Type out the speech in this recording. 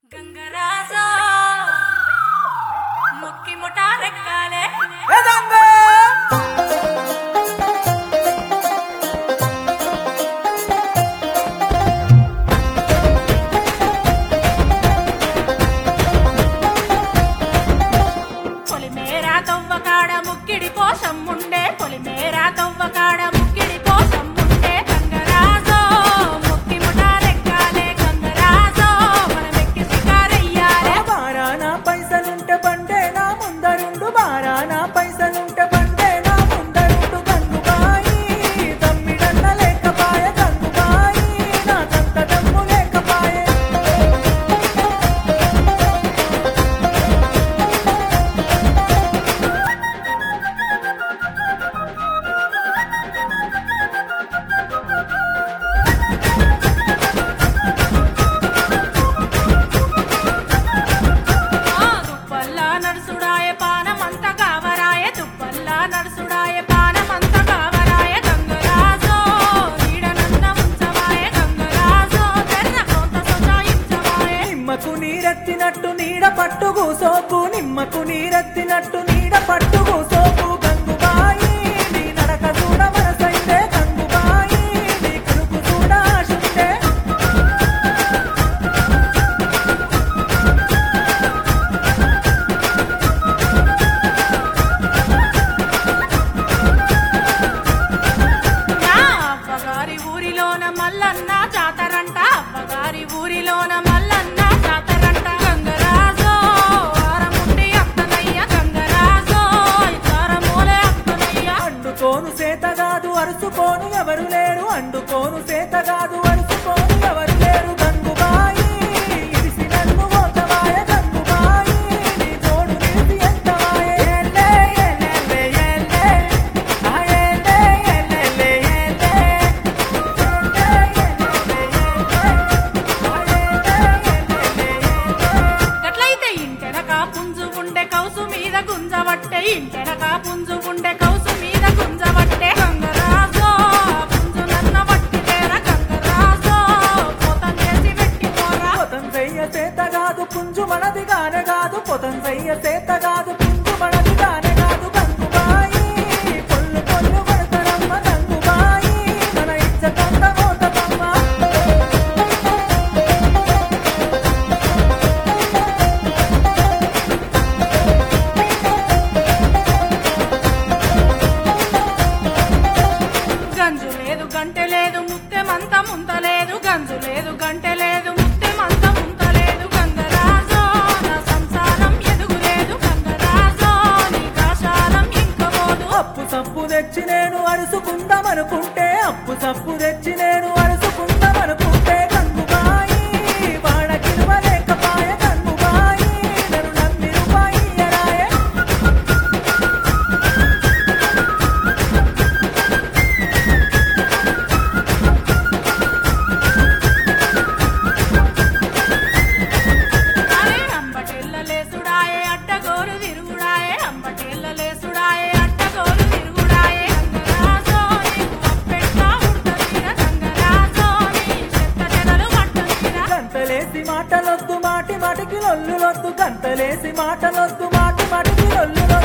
గంగరాజా ముక్కి ముఠా రెక్కాలే పొలిమేరా తవ్వకాడ ముక్కిడి కోసం ఉండే పొలిమేరా తవ్వకాడ ముక్కిడి కోసం ఉండే గంగరాజో ముక్కి ముఠా రెక్కాలే గంగరాజో మనమెక్కి శికారయ్యాలే బారానా పైసలుంటే బండే నా ముందరుండు బారానా పైసలుంటే బండే నా ముందరుండు గంగుబాయి తమ్మిడన్న లేకపాయ గంగుబాయి నా సంత దమ్ము లేకపాయే దుప్పల్లా నడుసుడాయ పానమంత కావరాయ దుప్పల్లా నడుసుడాయ పానమంత కావరాయ గంగరాజో నీడనన్న ఉంచవాయ గంగరాజో తెర్ర కొంత సొచాయించవాయ నిమ్మకు నీరెత్తినట్టు నీడ పట్టు కూసోకు నిమ్మకు నీరెత్తినట్టు నీడ పట్టు కూసోకు గంగుబాయి నీ నడక చూడ మనసైతే గంగుబాయి నీ కురుకు చూడ ఆశుంటే నా అవ్వగారి ఊరిలోన మల్లన్న జాతరంట అవ్వగారి ఊరిలోన మల్లన్న జాతరంట గంగరాజో వారముండి అత్తనయ్య గంగరాజో ఇతారమూలే అత్తనయ్య అండుకోను సేతగాదు అరుసుకోను ఎవరు లేరు అండుకోను సేతగాదు అరుసుకోను ఎవరు లేరు గంగుబాయి ఇరిసి నన్ను మోతవాయ గంగుబాయి నీ తోడు నిలిసి ఎంతవాయ ఏలే ఏలే ఏలే ఆ ఏలే ఏలే ఏలే గట్లయితే ఇంటెనక పుంజు ఉండే కౌసు మీద గుంజవట్టే ఇంటెనక పుంజు ఉండే కౌసు మీద గుంజవట్టే గంగరాజో పుంజు నన్న వట్టి తేర గంగరాజో పోతం చేసి పెట్టిపోరా పొతం చెయ్య సేతగాదు పుంజు మనది గానే కాదు పొతం చెయ్య సేతగాదు పుంజు మనది గానే కాదు గంగుబాయి పొల్లు పొల్లు కొడతరమ్మ గంగుబాయి మన ఇచ్చకంత మోతకమ్మ గంజు లేదు గంటె లేదు ముత్తెమంత ముంతలేదు గంజు లేదు గంటె లేదు ముత్తెమంత ముంతలేదు గంగరాజో నా సంసారం ఎదుగులేదు గంగరాజో నీ కాశాలం ఇంకపోదు అప్పు సప్పు తెచ్చి నేను అరుసుకుందామనుకుంటే అప్పు సప్పు తెచ్చి నేను అరుసుకుందామనుకుంటే గంగుబాయి వాడకిలువ లేకపాయ గంగుబాయి నన్ను నమ్మి రూపాయి ఎరాయ అరే అంబటెల్ల లేసుడాయే అడ్డగోరు విరుగుడాయే అంబటెల్ల లేసుడాయే అడ్డగోరు విరుగుడాయే గంగరాజో నీకు అప్పెట్లా ఉడతీర గంగరాజో నీ చెత్త చెదలు పట్టతీర గంతలేసి మాటలొద్దు మాటి మాటికి లొల్లులొద్దు గంతలేసి మాటలొద్దు మాటి మాటికి లొల్లులొద్దు